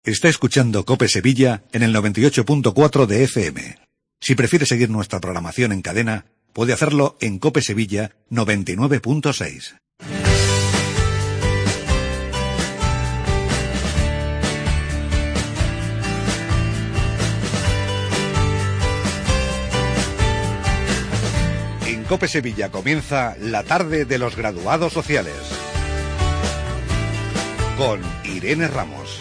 Está escuchando COPE Sevilla en el 98.4 de FM. Si prefiere seguir nuestra programación en cadena, puede hacerlo en COPE Sevilla 99.6. En COPE Sevilla comienza la tarde de los graduados sociales con Irene Ramos.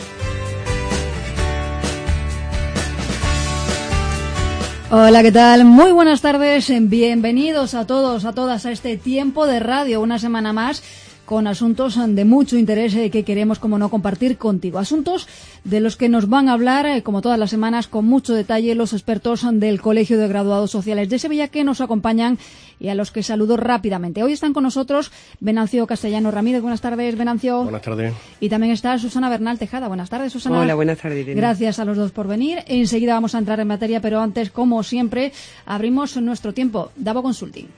Hola, ¿qué tal? Muy buenas tardes, bienvenidos a todos, a todas a este tiempo de radio, una semana más con asuntos de mucho interés que queremos, como no, compartir contigo. Asuntos de los que nos van a hablar, como todas las semanas, con mucho detalle los expertos del Colegio de Graduados Sociales de Sevilla que nos acompañan y a los que saludo rápidamente. Hoy están con nosotros Venancio Castellano Ramírez. Buenas tardes, Venancio. Buenas tardes. Y también está Susana Bernal Tejada. Buenas tardes, Susana. Hola, buenas tardes, Irene. Gracias a los dos por venir. Enseguida vamos a entrar en materia, pero antes, como siempre, abrimos nuestro tiempo. Davo Consulting.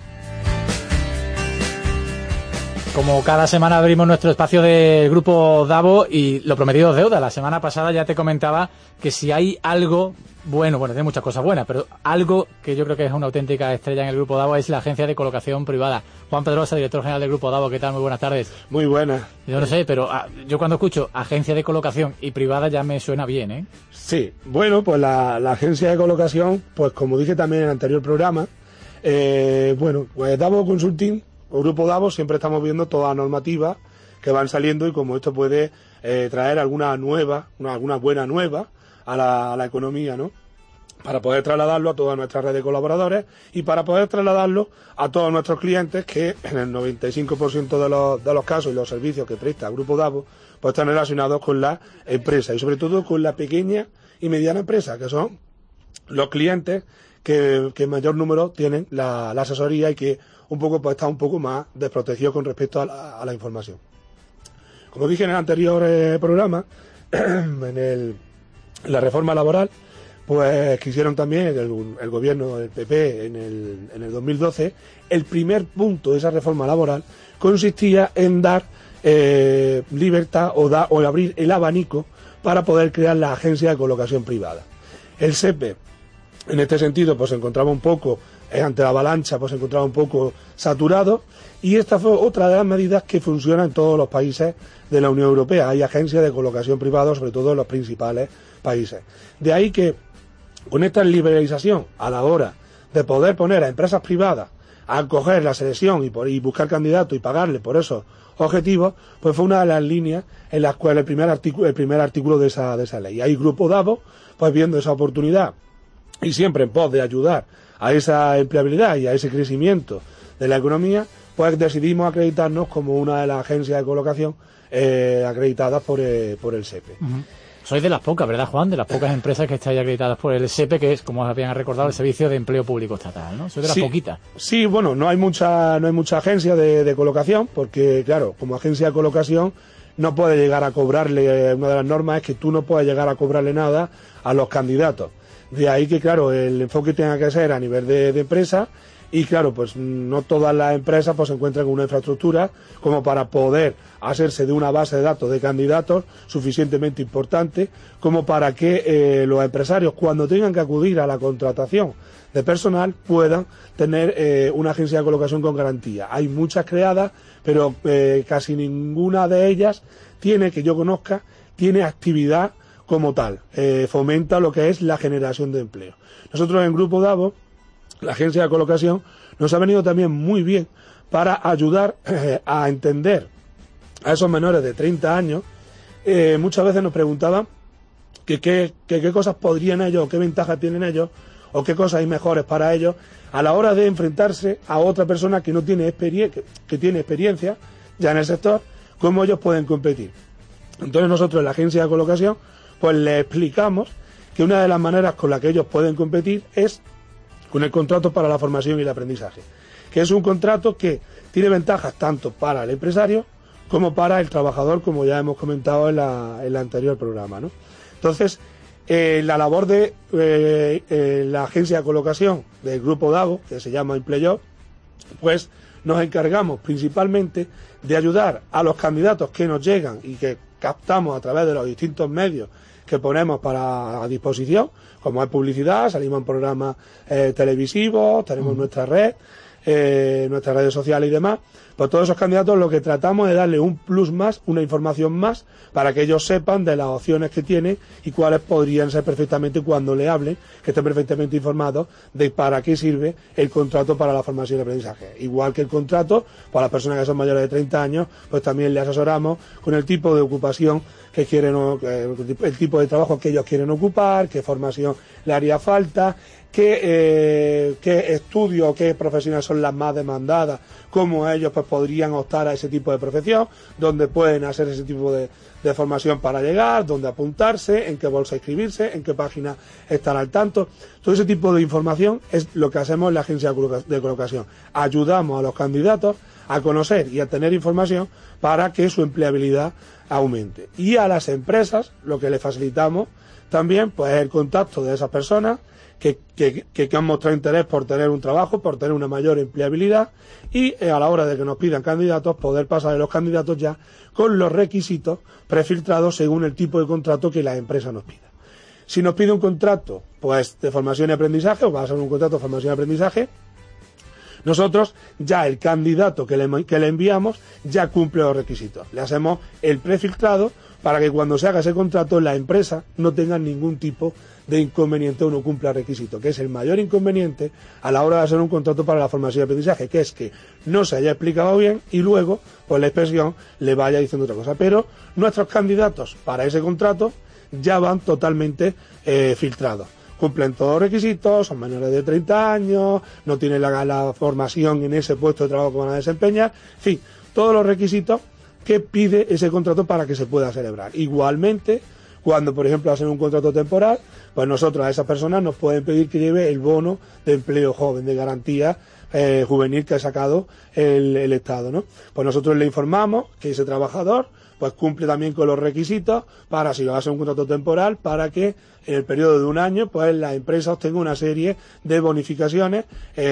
Como cada semana abrimos nuestro espacio del Grupo Davo y lo prometido es deuda. La semana pasada ya te comentaba que si hay algo bueno, tiene muchas cosas buenas, pero algo que yo creo que es una auténtica estrella en el Grupo Davo es la agencia de colocación privada. Juan Pedrosa, director general del Grupo Davo, ¿qué tal? Muy buenas tardes. Muy buenas. Yo no sé, pero yo cuando escucho agencia de colocación y privada ya me suena bien, ¿eh? Sí, bueno, pues la agencia de colocación, pues como dije también en el anterior programa, pues Davo Consulting o Grupo Davo siempre estamos viendo todas las normativas que van saliendo y cómo esto puede traer alguna buena nueva a la economía, ¿no? Para poder trasladarlo a toda nuestra red de colaboradores y para poder trasladarlo a todos nuestros clientes que en el 95% de los casos y los servicios que presta el Grupo Davo pues están relacionados con la empresa y sobre todo con la pequeña y mediana empresa, que son los clientes que mayor número tienen la asesoría y que un poco pues está un poco más desprotegido con respecto a la información. Como dije en el anterior programa, en la reforma laboral, pues quisieron también el gobierno del PP en el 2012, el primer punto de esa reforma laboral consistía en dar libertad o abrir el abanico para poder crear la agencia de colocación privada. El SEPE, en este sentido, pues se encontraba un poco ante la avalancha, pues se encontraba un poco saturado y esta fue otra de las medidas que funciona en todos los países de la Unión Europea. Hay agencias de colocación privada, sobre todo en los principales países. De ahí que con esta liberalización a la hora de poder poner a empresas privadas a coger la selección y buscar candidatos y pagarle por esos objetivos, pues fue una de las líneas en las cuales el primer artículo de esa ley. Hay Grupo Davo, pues viendo esa oportunidad y siempre en pos de ayudar a esa empleabilidad y a ese crecimiento de la economía, pues decidimos acreditarnos como una de las agencias de colocación acreditadas por el SEPE. Uh-huh. Sois de las pocas, ¿verdad, Juan? De las pocas empresas que estáis acreditadas por el SEPE, que es, como os habían recordado, el Servicio de Empleo Público Estatal, ¿no? Sois de las poquitas. Sí, bueno, no hay mucha agencia de colocación, porque, claro, como agencia de colocación no puede llegar a cobrarle, una de las normas es que tú no puedes llegar a cobrarle nada a los candidatos. De ahí que, claro, el enfoque tenga que ser a nivel de empresa y, claro, pues no todas las empresas pues se encuentran con una infraestructura como para poder hacerse de una base de datos de candidatos suficientemente importante como para que los empresarios, cuando tengan que acudir a la contratación de personal, puedan tener una agencia de colocación con garantía. Hay muchas creadas, pero casi ninguna de ellas que yo conozca, tiene actividad como tal, fomenta lo que es la generación de empleo. Nosotros en Grupo Davo, la agencia de colocación, nos ha venido también muy bien para ayudar a entender a esos menores de 30 años. Muchas veces nos preguntaban qué cosas podrían ellos, qué ventajas tienen ellos, o qué cosas hay mejores para ellos a la hora de enfrentarse a otra persona que no tiene que tiene experiencia ya en el sector, cómo ellos pueden competir. Entonces nosotros en la agencia de colocación pues les explicamos que una de las maneras con las que ellos pueden competir es con el contrato para la formación y el aprendizaje, que es un contrato que tiene ventajas tanto para el empresario como para el trabajador, como ya hemos comentado en el anterior programa, ¿no? Entonces, la labor de la agencia de colocación del Grupo Davo, que se llama Emplejob, pues nos encargamos principalmente de ayudar a los candidatos que nos llegan y que captamos a través de los distintos medios que ponemos a disposición, como es publicidad, salimos en programas televisivos, tenemos nuestra red, nuestras redes sociales y demás. Pues todos esos candidatos lo que tratamos es darle un plus más, una información más, para que ellos sepan de las opciones que tienen y cuáles podrían ser perfectamente cuando le hablen, que estén perfectamente informados de para qué sirve el contrato para la formación y aprendizaje. Igual que el contrato, para las personas que son mayores de 30 años, pues también le asesoramos con el tipo de ocupación que quieren, el tipo de trabajo que ellos quieren ocupar, qué formación le haría falta, qué estudios, qué profesiones son las más demandadas, cómo ellos pues podrían optar a ese tipo de profesión, dónde pueden hacer ese tipo de formación para llegar, dónde apuntarse, en qué bolsa inscribirse, en qué página estar al tanto. Todo ese tipo de información es lo que hacemos en la agencia de colocación. Ayudamos a los candidatos a conocer y a tener información para que su empleabilidad aumente. Y a las empresas lo que les facilitamos también pues es el contacto de esas personas que han mostrado interés por tener un trabajo, por tener una mayor empleabilidad, y a la hora de que nos pidan candidatos, poder pasar de los candidatos ya con los requisitos prefiltrados según el tipo de contrato que la empresa nos pida. Si nos pide un contrato pues de formación y aprendizaje, o va a ser un contrato de formación y aprendizaje, nosotros ya el candidato que le enviamos ya cumple los requisitos. Le hacemos el prefiltrado para que cuando se haga ese contrato la empresa no tenga ningún tipo de inconveniente o no cumpla requisito, que es el mayor inconveniente a la hora de hacer un contrato para la formación y aprendizaje, que es que no se haya explicado bien y luego pues la inspección le vaya diciendo otra cosa. Pero nuestros candidatos para ese contrato ya van totalmente filtrados. Cumplen todos los requisitos, son menores de 30 años, no tienen la formación en ese puesto de trabajo que van a desempeñar, en fin, todos los requisitos que pide ese contrato para que se pueda celebrar. Igualmente, cuando por ejemplo hacen un contrato temporal, pues nosotros a esas personas nos pueden pedir que lleve el bono de empleo joven, de garantía juvenil que ha sacado el Estado, ¿no? Pues nosotros le informamos que ese trabajador pues cumple también con los requisitos para, si lo hace un contrato temporal, para que en el periodo de un año pues la empresa obtenga una serie de bonificaciones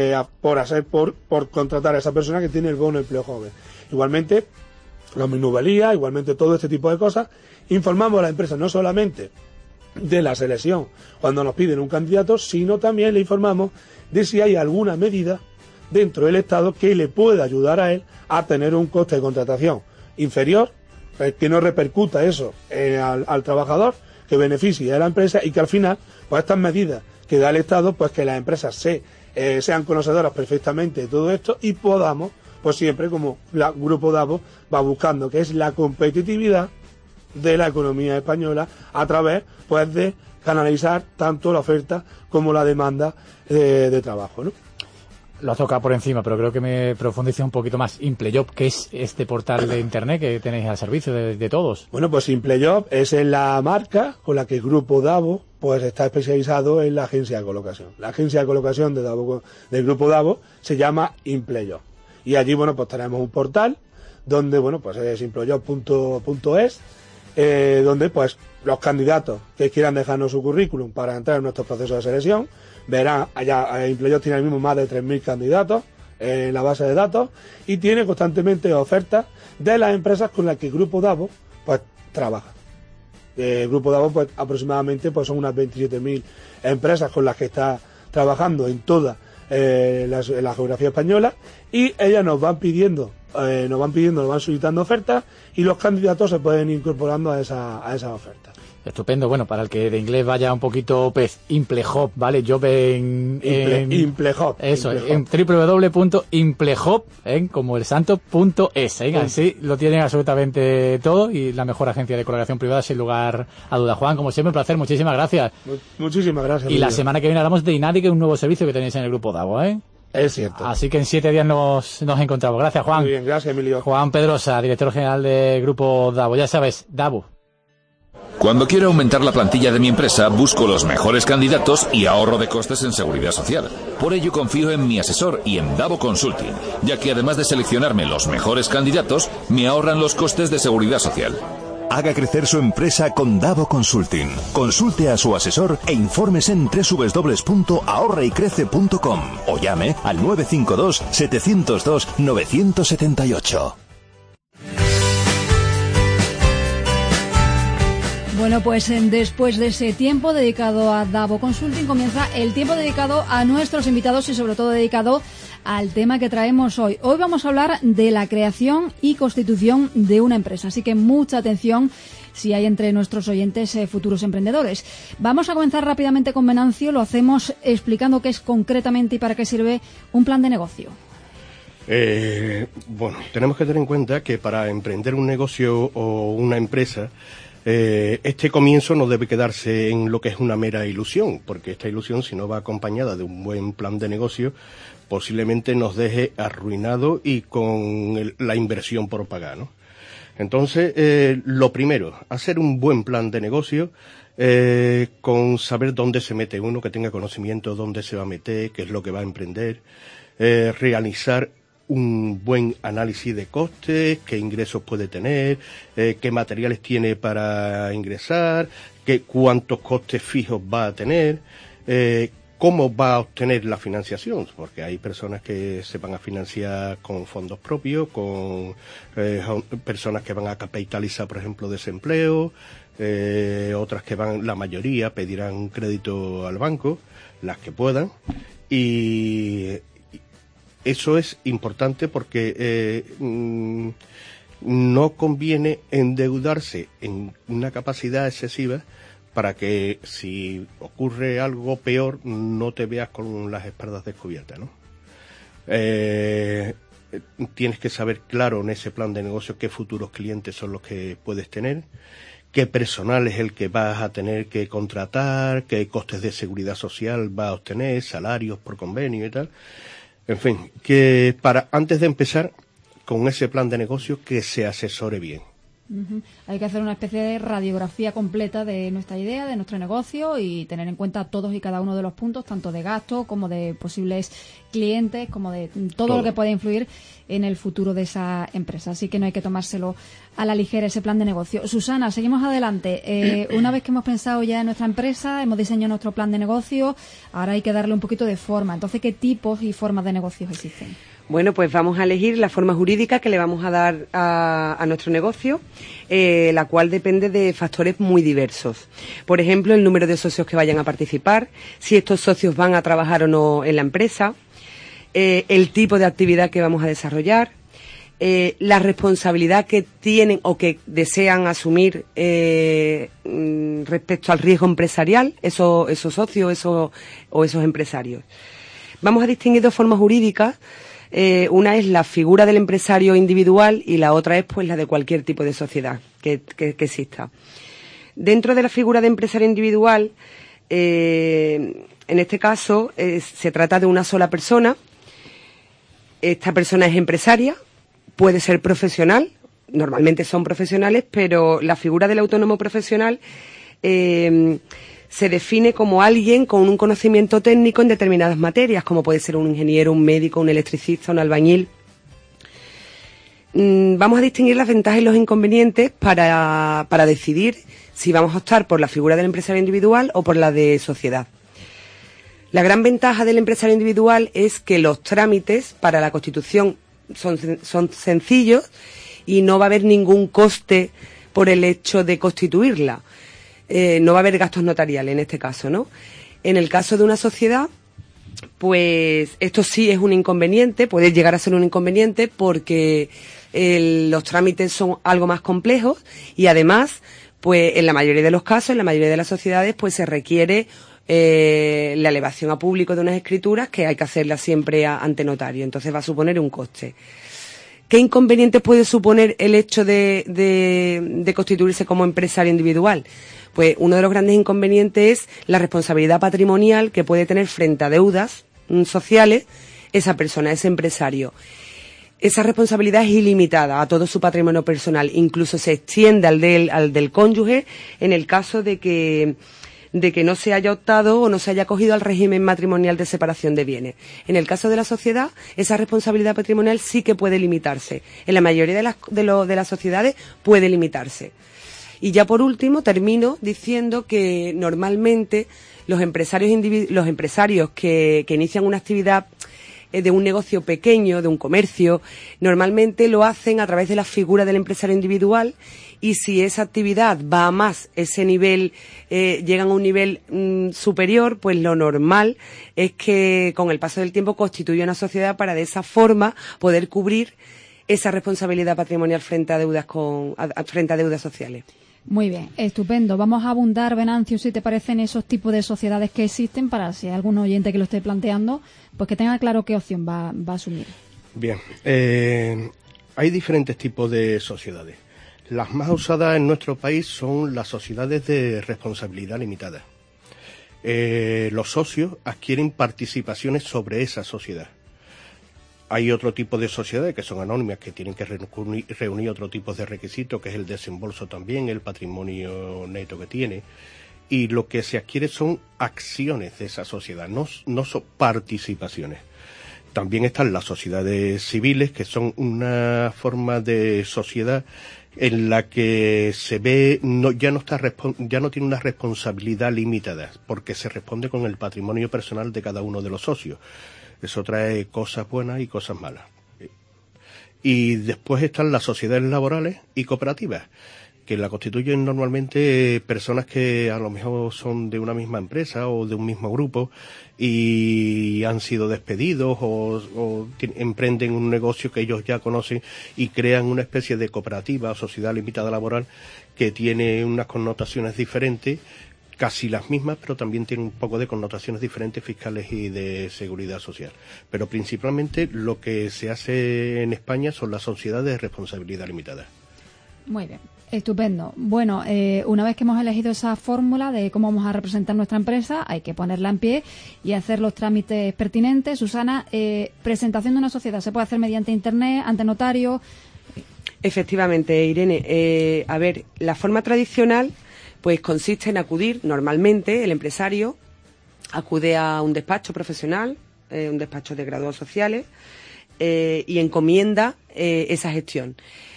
por contratar a esa persona que tiene el bono de empleo joven. Igualmente, la minusvalía, igualmente todo este tipo de cosas. Informamos a la empresa no solamente de la selección cuando nos piden un candidato, sino también le informamos de si hay alguna medida dentro del Estado que le pueda ayudar a él a tener un coste de contratación inferior, que no repercuta eso al trabajador, que beneficie a la empresa y que al final, pues estas medidas que da el Estado, pues que las empresas sean conocedoras perfectamente de todo esto y podamos, pues siempre como el Grupo Davo va buscando, que es la competitividad de la economía española a través pues de canalizar tanto la oferta como la demanda de trabajo, ¿no? Lo has tocado por encima, pero creo que me profundiza un poquito más. Implejob, ¿qué es este portal de internet que tenéis al servicio de todos? Bueno, pues Implejob es la marca con la que el Grupo Davo pues está especializado en la agencia de colocación. La agencia de colocación del Grupo Davo se llama Implejob. Y allí, bueno, pues tenemos un portal donde, bueno, pues es implejob.es, donde pues los candidatos que quieran dejarnos su currículum para entrar en nuestro proceso de selección, verán, allá Implejob tiene ahora mismo más de 3.000 candidatos en la base de datos y tiene constantemente ofertas de las empresas con las que el Grupo Davo pues trabaja. El Grupo Davo pues aproximadamente pues son unas 27.000 empresas con las que está trabajando en toda la geografía española, y ellas nos van solicitando ofertas y los candidatos se pueden ir incorporando a esas ofertas. Estupendo. Bueno, para el que de inglés vaya un poquito pez, Implejob, ¿vale? Job Implejob. Eso, en www.implejob, como el santo.es, así lo tienen absolutamente todo, y la mejor agencia de colocación privada sin lugar a duda. Juan, como siempre, un placer, muchísimas gracias. Muchísimas gracias. Y la semana que viene hablamos de INADI, que es un nuevo servicio que tenéis en el Grupo Davo, Es cierto. Así que en 7 días nos encontramos. Gracias, Juan. Muy bien, gracias, Emilio. Juan Pedrosa, director general del Grupo Davo. Ya sabes, Davo. Cuando quiero aumentar la plantilla de mi empresa, busco los mejores candidatos y ahorro de costes en seguridad social. Por ello confío en mi asesor y en Davo Consulting, ya que además de seleccionarme los mejores candidatos, me ahorran los costes de seguridad social. Haga crecer su empresa con Davo Consulting. Consulte a su asesor e infórmese en www.ahorraycrece.com o llame al 952 702 978. Bueno, pues después de ese tiempo dedicado a Davo Consulting comienza el tiempo dedicado a nuestros invitados y sobre todo dedicado al tema que traemos hoy. Hoy vamos a hablar de la creación y constitución de una empresa, así que mucha atención si hay entre nuestros oyentes futuros emprendedores. Vamos a comenzar rápidamente con Venancio, lo hacemos explicando qué es concretamente y para qué sirve un plan de negocio. Bueno, tenemos que tener en cuenta que para emprender un negocio o una empresa, este comienzo no debe quedarse en lo que es una mera ilusión, porque esta ilusión, si no va acompañada de un buen plan de negocio, posiblemente nos deje arruinado y con la inversión por pagar, ¿no? Entonces, lo primero, hacer un buen plan de negocio con saber dónde se mete uno, que tenga conocimiento de dónde se va a meter, qué es lo que va a emprender, realizar un buen análisis de costes, qué ingresos puede tener, qué materiales tiene para ingresar, cuántos costes fijos va a tener, cómo va a obtener la financiación, porque hay personas que se van a financiar con fondos propios, con personas que van a capitalizar, por ejemplo, desempleo, otras que la mayoría pedirán un crédito al banco, las que puedan, y eso es importante porque no conviene endeudarse en una capacidad excesiva para que si ocurre algo peor no te veas con las espaldas descubiertas, ¿no? Tienes que saber claro en ese plan de negocio qué futuros clientes son los que puedes tener, qué personal es el que vas a tener que contratar, qué costes de seguridad social vas a obtener, salarios por convenio y tal. En fin, que antes de empezar con ese plan de negocio, que se asesore bien. Uh-huh. Hay que hacer una especie de radiografía completa de nuestra idea, de nuestro negocio y tener en cuenta todos y cada uno de los puntos, tanto de gasto como de posibles clientes, como de todo lo que pueda influir en el futuro de esa empresa. Así que no hay que tomárselo a la ligera ese plan de negocio. Susana, seguimos adelante. Una vez que hemos pensado ya en nuestra empresa, hemos diseñado nuestro plan de negocio, ahora hay que darle un poquito de forma. Entonces, ¿qué tipos y formas de negocios existen? Bueno, pues vamos a elegir la forma jurídica que le vamos a dar a nuestro negocio, la cual depende de factores muy diversos. Por ejemplo, el número de socios que vayan a participar, si estos socios van a trabajar o no en la empresa, el tipo de actividad que vamos a desarrollar, la responsabilidad que tienen o que desean asumir respecto al riesgo empresarial, esos socios o esos empresarios. Vamos a distinguir dos formas jurídicas. Una es la figura del empresario individual y la otra es pues la de cualquier tipo de sociedad que exista. Dentro de la figura de empresario individual, en este caso se trata de una sola persona. Esta persona es empresaria, puede ser profesional, normalmente son profesionales, pero la figura del autónomo profesional se define como alguien con un conocimiento técnico en determinadas materias, como puede ser un ingeniero, un médico, un electricista, un albañil. Vamos a distinguir las ventajas y los inconvenientes para decidir si vamos a optar por la figura del empresario individual o por la de sociedad. La gran ventaja del empresario individual es que los trámites para la constitución son sencillos y no va a haber ningún coste por el hecho de constituirla. No va a haber gastos notariales en este caso, ¿no? En el caso de una sociedad, pues esto sí es un inconveniente, puede llegar a ser un inconveniente porque los trámites son algo más complejos y además, pues en la mayoría de los casos, en la mayoría de las sociedades, pues se requiere la elevación a público de unas escrituras que hay que hacerlas siempre ante notario, entonces va a suponer un coste. ¿Qué inconvenientes puede suponer el hecho de constituirse como empresario individual? Pues uno de los grandes inconvenientes es la responsabilidad patrimonial que puede tener frente a deudas sociales esa persona, ese empresario. Esa responsabilidad es ilimitada a todo su patrimonio personal, incluso se extiende al del cónyuge en el caso de que no se haya optado o no se haya acogido al régimen matrimonial de separación de bienes. En el caso de la sociedad, esa responsabilidad patrimonial sí que puede limitarse. En la mayoría de las sociedades puede limitarse. Y ya por último termino diciendo que normalmente los empresarios que inician una actividad de un negocio pequeño, de un comercio, normalmente lo hacen a través de la figura del empresario individual, y si esa actividad va a más, ese nivel, llegan a un nivel superior, pues lo normal es que con el paso del tiempo constituya una sociedad para de esa forma poder cubrir esa responsabilidad patrimonial frente a deudas frente a deudas sociales. Muy bien, estupendo. Vamos a abundar, Venancio, si te parecen esos tipos de sociedades que existen, para si hay algún oyente que lo esté planteando, pues que tenga claro qué opción va a asumir. Bien, hay diferentes tipos de sociedades. Las más usadas en nuestro país son las sociedades de responsabilidad limitada. Los socios adquieren participaciones sobre esa sociedad. Hay otro tipo de sociedades que son anónimas, que tienen que reunir otro tipo de requisitos, que es el desembolso también, el patrimonio neto que tiene. Y lo que se adquiere son acciones de esa sociedad, no son participaciones. También están las sociedades civiles, que son una forma de sociedad en la que se ve ya no tiene una responsabilidad limitada, porque se responde con el patrimonio personal de cada uno de los socios. Eso trae cosas buenas y cosas malas. Y después están las sociedades laborales y cooperativas, que la constituyen normalmente personas que a lo mejor son de una misma empresa o de un mismo grupo y han sido despedidos o emprenden un negocio que ellos ya conocen y crean una especie de cooperativa o sociedad limitada laboral que tiene unas connotaciones diferentes, casi las mismas, pero también tiene un poco de connotaciones diferentes fiscales y de seguridad social. Pero principalmente lo que se hace en España son las sociedades de responsabilidad limitada. Muy bien, estupendo. Bueno, una vez que hemos elegido esa fórmula de cómo vamos a representar nuestra empresa, hay que ponerla en pie y hacer los trámites pertinentes. Susana, presentación de una sociedad, ¿se puede hacer mediante Internet, ante notario? Efectivamente, Irene. A ver, la forma tradicional pues consiste en acudir, normalmente el empresario acude a un despacho profesional, un despacho de graduados sociales, y encomienda esa gestión.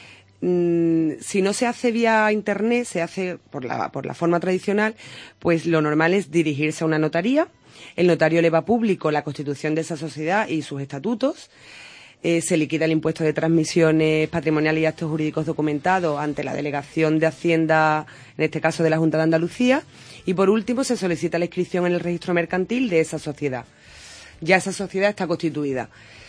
Si no se hace vía internet, se hace por la forma tradicional, pues lo normal es dirigirse a una notaría. El notario eleva público la constitución de esa sociedad y sus estatutos. Se liquida el impuesto de transmisiones patrimoniales y actos jurídicos documentados ante la Delegación de Hacienda, en este caso de la Junta de Andalucía, y por último se solicita la inscripción en el registro mercantil de esa sociedad. Ya esa sociedad está constituida.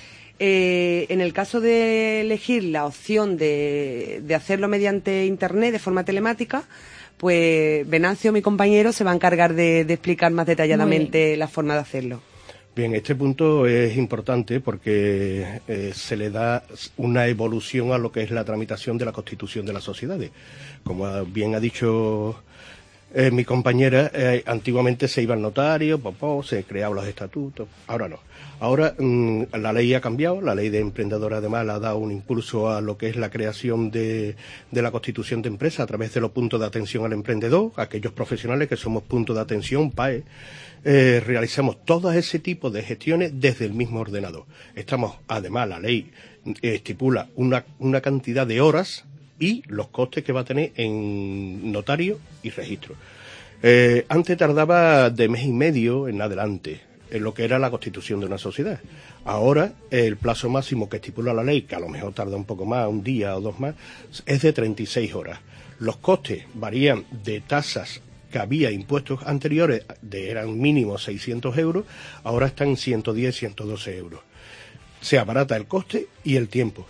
En el caso de elegir la opción de hacerlo mediante Internet de forma telemática, pues Venancio, mi compañero, se va a encargar de explicar más detalladamente la forma de hacerlo. Bien, este punto es importante porque se le da una evolución a lo que es la tramitación de la constitución de las sociedades. Como bien ha dicho mi compañera, antiguamente se iba al notario, se creaban los estatutos, ahora no. Ahora la ley ha cambiado, la ley de emprendedores además le ha dado un impulso a lo que es la creación de la constitución de empresa a través de los puntos de atención al emprendedor, aquellos profesionales que somos puntos de atención, PAE. Realizamos todo ese tipo de gestiones desde el mismo ordenador. Además, la ley estipula una cantidad de horas y los costes que va a tener en notario y registro. Antes tardaba de mes y medio en adelante en lo que era la constitución de una sociedad. Ahora, el plazo máximo que estipula la ley, que a lo mejor tarda un poco más, un día o dos más, es de 36 horas. Los costes varían de tasas que había impuestos anteriores, eran mínimo 600 euros, ahora están en 110, 112 euros. Se abarata el coste y el tiempo.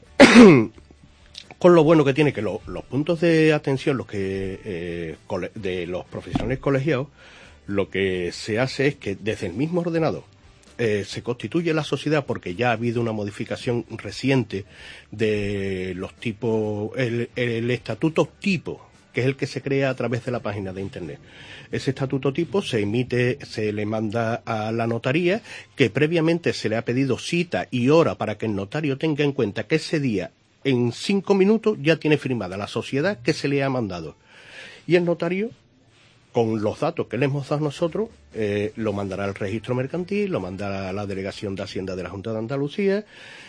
Con lo bueno que tiene que los puntos de atención, de los profesionales colegiados, lo que se hace es que desde el mismo ordenador se constituye la sociedad, porque ya ha habido una modificación reciente de los tipos, el estatuto tipo, que es el que se crea a través de la página de Internet. Ese estatuto tipo se le manda a la notaría, que previamente se le ha pedido cita y hora para que el notario tenga en cuenta que ese día, en 5 minutos, ya tiene firmada la sociedad que se le ha mandado. Y el notario, con los datos que le hemos dado nosotros, lo mandará al registro mercantil, lo mandará a la Delegación de Hacienda de la Junta de Andalucía,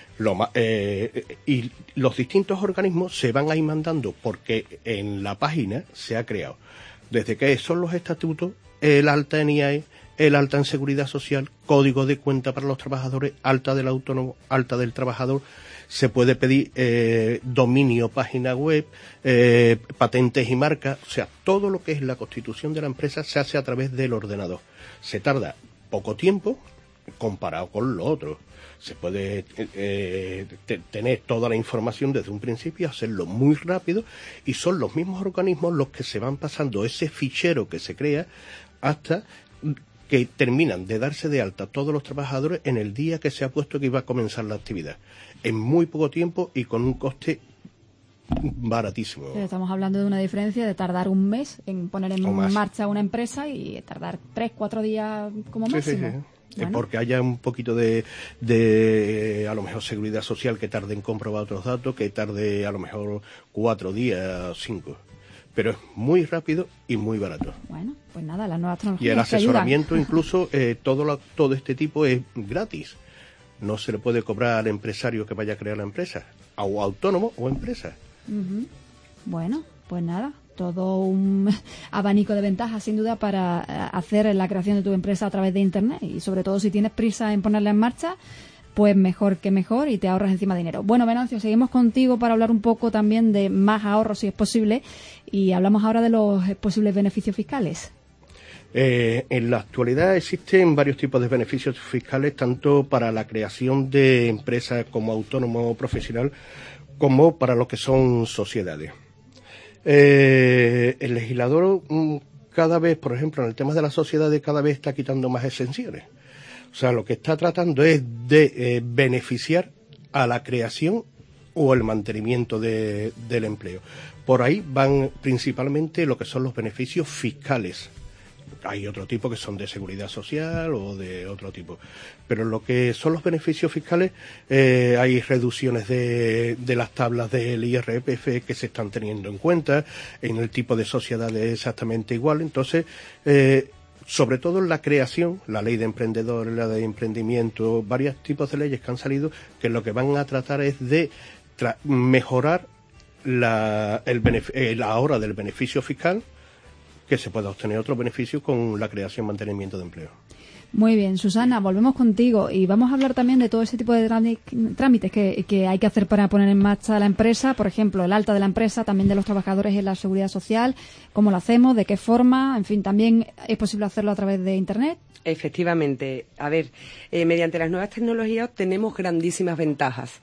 y los distintos organismos se van a ir mandando, porque en la página se ha creado, desde que son los estatutos, el alta en IAE, el alta en seguridad social, código de cuenta para los trabajadores, alta del autónomo, alta del trabajador. Se puede pedir dominio, página web, patentes y marcas. O sea, todo lo que es la constitución de la empresa se hace a través del ordenador. Se tarda poco tiempo comparado con lo otro. Se puede tener toda la información desde un principio, hacerlo muy rápido, y son los mismos organismos los que se van pasando ese fichero que se crea hasta que terminan de darse de alta todos los trabajadores en el día que se ha puesto que iba a comenzar la actividad, en muy poco tiempo y con un coste baratísimo. Estamos hablando de una diferencia de tardar un mes en poner en marcha una empresa y tardar 3-4 días como máximo. Sí. Bueno. Porque haya un poquito de a lo mejor seguridad social que tarde en comprobar otros datos, que tarde a lo mejor 4 días, 5. Pero es muy rápido y muy barato. Bueno, pues nada, las nuevas tecnologías. Y el asesoramiento incluso, todo este tipo es gratis. No se le puede cobrar al empresario que vaya a crear la empresa, o autónomo o empresa. Uh-huh. Bueno, pues nada, todo un abanico de ventajas sin duda para hacer la creación de tu empresa a través de Internet, y sobre todo si tienes prisa en ponerla en marcha, pues mejor que mejor, y te ahorras encima dinero. Bueno, Venancio, seguimos contigo para hablar un poco también de más ahorros si es posible, y hablamos ahora de los posibles beneficios fiscales. En la actualidad existen varios tipos de beneficios fiscales, tanto para la creación de empresas como autónomo o profesional, como para lo que son sociedades. El legislador cada vez, por ejemplo, en el tema de las sociedades, cada vez está quitando más exenciones. O sea, lo que está tratando es de beneficiar a la creación o el mantenimiento del empleo. Por ahí van principalmente lo que son los beneficios fiscales. Hay otro tipo que son de seguridad social o de otro tipo. Pero lo que son los beneficios fiscales, hay reducciones de las tablas del IRPF que se están teniendo en cuenta. En el tipo de sociedades exactamente igual. Entonces, sobre todo en la creación, la ley de emprendedores, la de emprendimiento, varios tipos de leyes que han salido, que lo que van a tratar es de mejorar la hora del beneficio fiscal, que se pueda obtener otro beneficio con la creación y mantenimiento de empleo. Muy bien, Susana, volvemos contigo y vamos a hablar también de todo ese tipo de trámites que hay que hacer para poner en marcha la empresa, por ejemplo, el alta de la empresa, también de los trabajadores en la seguridad social, cómo lo hacemos, de qué forma, en fin, también es posible hacerlo a través de Internet. Efectivamente, a ver, mediante las nuevas tecnologías tenemos grandísimas ventajas.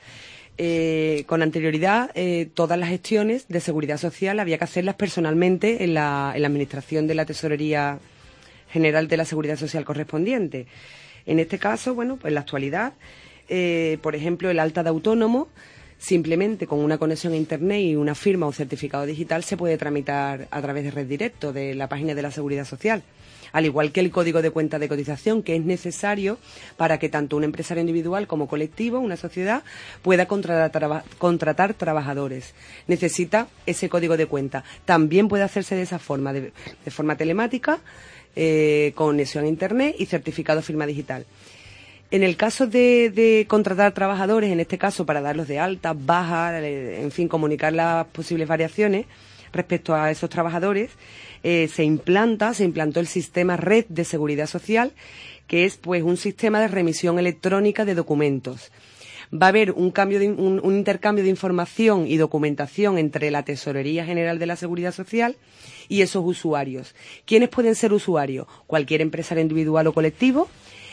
Con anterioridad, todas las gestiones de seguridad social había que hacerlas personalmente en la administración de la Tesorería General de la Seguridad Social correspondiente. En este caso, bueno, pues en la actualidad, por ejemplo, el alta de autónomo, simplemente con una conexión a Internet y una firma o certificado digital se puede tramitar a través de Red Directo, de la página de la Seguridad Social. Al igual que el código de cuenta de cotización, que es necesario para que tanto un empresario individual como colectivo, una sociedad, pueda contratar trabajadores. Necesita ese código de cuenta. También puede hacerse de esa forma, de forma telemática, conexión a Internet y certificado firma digital. En el caso de contratar trabajadores, en este caso para darlos de alta, baja, en fin, comunicar las posibles variaciones respecto a esos trabajadores, se implantó el sistema Red de Seguridad Social, que es pues un sistema de remisión electrónica de documentos. Va a haber un intercambio de información y documentación entre la Tesorería General de la Seguridad Social y esos usuarios. ¿Quiénes pueden ser usuarios? Cualquier empresario individual o colectivo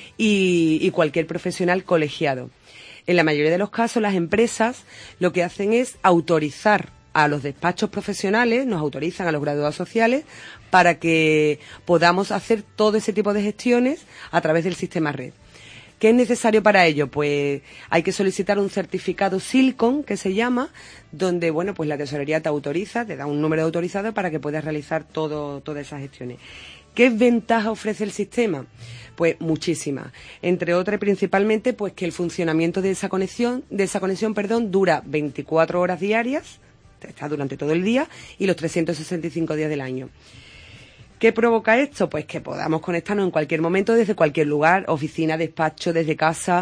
y cualquier profesional colegiado. En la mayoría de los casos, las empresas lo que hacen es autorizar a los despachos profesionales, nos autorizan a los graduados sociales para que podamos hacer todo ese tipo de gestiones a través del sistema Red. ¿Qué es necesario para ello? Pues hay que solicitar un certificado SILCON, que se llama, donde, bueno, pues la tesorería te autoriza, te da un número de autorizado para que puedas realizar todas esas gestiones. ¿Qué ventaja ofrece el sistema? Pues muchísimas. Entre otras, principalmente, pues que el funcionamiento de esa conexión, dura 24 horas diarias, está durante todo el día y los 365 días del año. ¿Qué provoca esto? Pues que podamos conectarnos en cualquier momento, desde cualquier lugar, oficina, despacho, desde casa,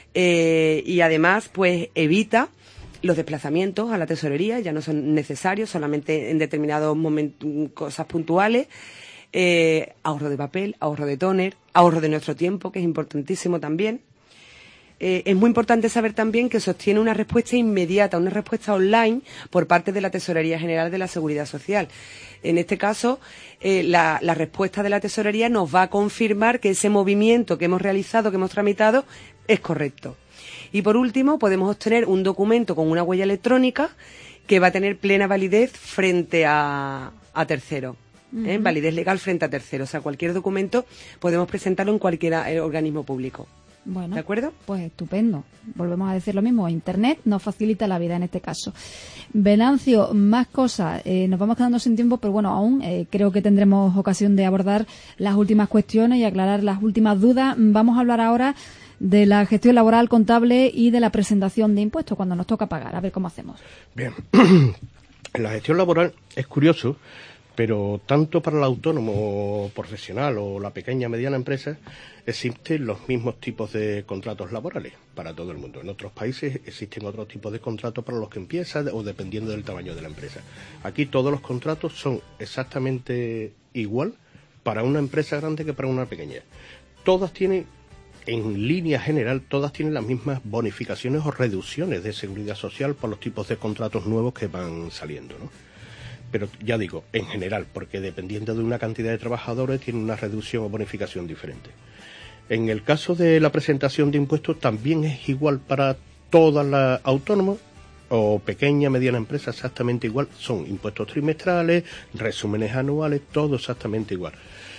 y además pues evita los desplazamientos a la tesorería, ya no son necesarios, solamente en determinados momentos, cosas puntuales. ahorro de papel, ahorro de tóner, ahorro de nuestro tiempo, que es importantísimo también. Es muy importante saber también que se obtiene una respuesta inmediata, una respuesta online por parte de la Tesorería General de la Seguridad Social. En este caso, la respuesta de la Tesorería nos va a confirmar que ese movimiento que hemos realizado, que hemos tramitado, es correcto. Y por último, podemos obtener un documento con una huella electrónica que va a tener plena validez frente a tercero. Validez legal frente a tercero. O sea, cualquier documento podemos presentarlo en cualquier organismo público. Bueno, ¿de acuerdo? Pues estupendo. Volvemos a decir lo mismo. Internet nos facilita la vida en este caso. Venancio, más cosas. Nos vamos quedando sin tiempo, pero bueno, aún creo que tendremos ocasión de abordar las últimas cuestiones y aclarar las últimas dudas. Vamos a hablar ahora de la gestión laboral, contable y de la presentación de impuestos cuando nos toca pagar. A ver cómo hacemos. Bien. La gestión laboral es curioso, pero tanto para el autónomo profesional o la pequeña mediana empresa existen los mismos tipos de contratos laborales para todo el mundo. En otros países existen otros tipos de contratos para los que empiezan o dependiendo del tamaño de la empresa. Aquí todos los contratos son exactamente igual para una empresa grande que para una pequeña. Todas tienen, en línea general, todas tienen las mismas bonificaciones o reducciones de seguridad social por los tipos de contratos nuevos que van saliendo, ¿no? Pero ya digo, en general, porque dependiendo de una cantidad de trabajadores tiene una reducción o bonificación diferente. En el caso de la presentación de impuestos también es igual para todas las autónomas o pequeña, mediana empresa, exactamente igual. Son impuestos trimestrales, resúmenes anuales, todo exactamente igual.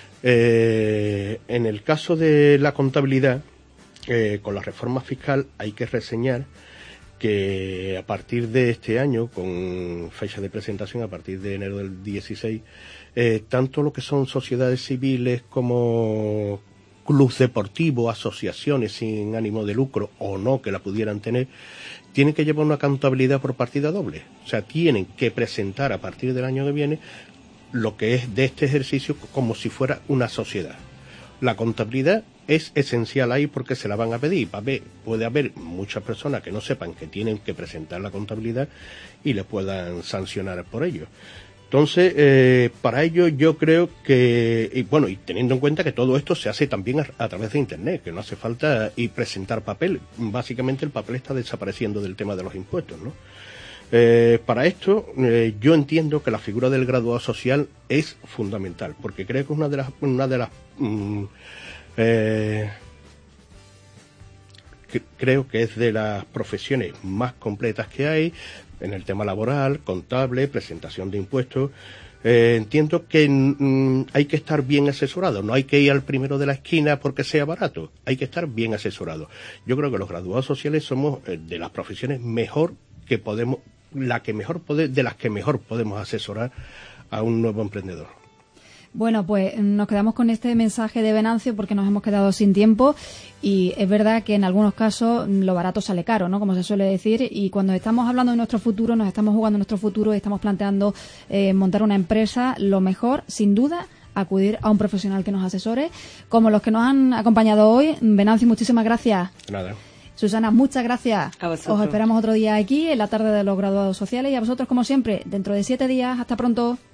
En el caso de la contabilidad, con la reforma fiscal hay que reseñar que a partir de este año, con fecha de presentación a partir de enero del 16, tanto lo que son sociedades civiles como clubes deportivos, asociaciones sin ánimo de lucro o no que la pudieran tener, tienen que llevar una contabilidad por partida doble. O sea, tienen que presentar a partir del año que viene lo que es de este ejercicio como si fuera una sociedad. La contabilidad es esencial ahí porque se la van a pedir. Puede haber muchas personas que no sepan que tienen que presentar la contabilidad y le puedan sancionar por ello. Entonces, para ello yo creo que, y teniendo en cuenta que todo esto se hace también a través de Internet, que no hace falta y presentar papel. Básicamente el papel está desapareciendo del tema de los impuestos, ¿no? Para esto, yo entiendo que la figura del graduado social es fundamental, porque creo que es creo que es de las profesiones más completas que hay en el tema laboral, contable, presentación de impuestos. Entiendo que hay que estar bien asesorado, no hay que ir al primero de la esquina porque sea barato, hay que estar bien asesorado. Yo creo que los graduados sociales somos de las profesiones mejor que podemos, de las que mejor podemos asesorar a un nuevo emprendedor. Bueno, pues nos quedamos con este mensaje de Venancio porque nos hemos quedado sin tiempo y es verdad que en algunos casos lo barato sale caro, ¿no? Como se suele decir, y cuando estamos hablando de nuestro futuro, nos estamos jugando nuestro futuro y estamos planteando montar una empresa, lo mejor, sin duda, acudir a un profesional que nos asesore, como los que nos han acompañado hoy. Venancio, muchísimas gracias. Nada. Susana, muchas gracias. A vosotros. Os esperamos otro día aquí, en la tarde de los graduados sociales, y a vosotros, como siempre, dentro de 7 días. Hasta pronto.